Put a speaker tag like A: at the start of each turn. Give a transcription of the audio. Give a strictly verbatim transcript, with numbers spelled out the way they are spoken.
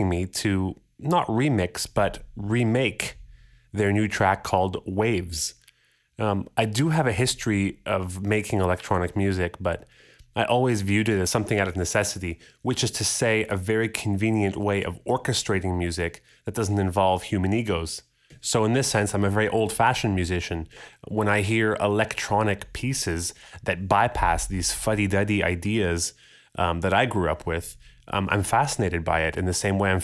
A: me to not remix, but remake their new track called Waves. Um, I do have a history of making electronic music, but I always viewed it as something out of necessity, which is to say a very convenient way of orchestrating music that doesn't involve human egos. So in this sense, I'm a very old-fashioned musician. When I hear electronic pieces that bypass these fuddy-duddy ideas um, that I grew up with, um, I'm fascinated by it in the same way I'm